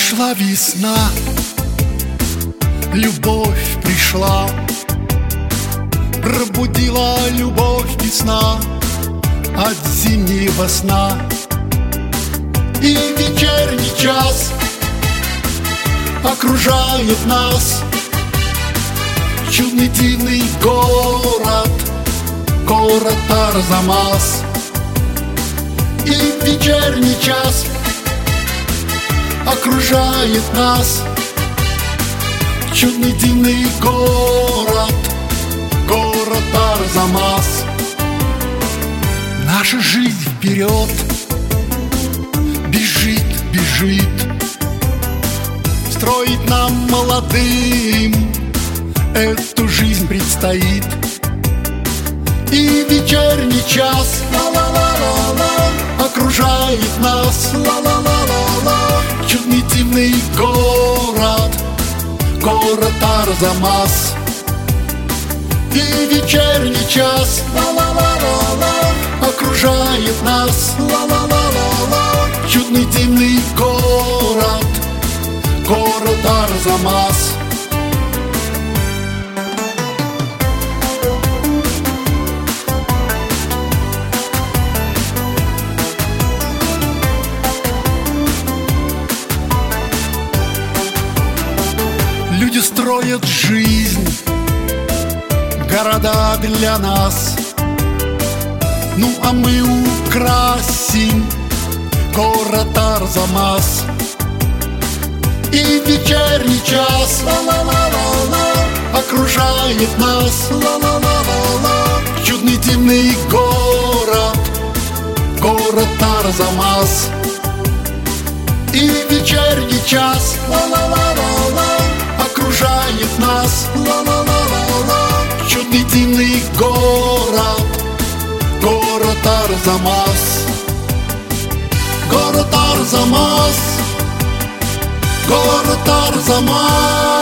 Пришла весна, любовь пришла, пробудила любовь весна от зимнего сна. И вечерний час окружает нас чудный дивный город, город Арзамас. И вечерний час окружает нас чудный дивный город, город Арзамас. Наша жизнь вперед бежит, бежит, строить нам молодым эту жизнь предстоит. И вечерний час ла-ла-ла-ла-ла окружает нас ла-ла-ла-ла-ла чудный дивный город, город Арзамас. И вечерний час ла-ла-ла-ла-ла окружает нас ла-ла-ла-ла-ла чудный дивный город, город Арзамас. Люди строят жизнь, города для нас, ну а мы украсим город Арзамас. И вечерний час ла-ла-ла-ла-ла окружает нас ла-ла-ла-ла-ла чудный дивный город, город Арзамас. И вечерний час ла-ла-ла-ла-ла окружает нас ла-ла-ла-ла-ла чудный дивный город, город Арзамас. Город Арзамас, город Арзамас.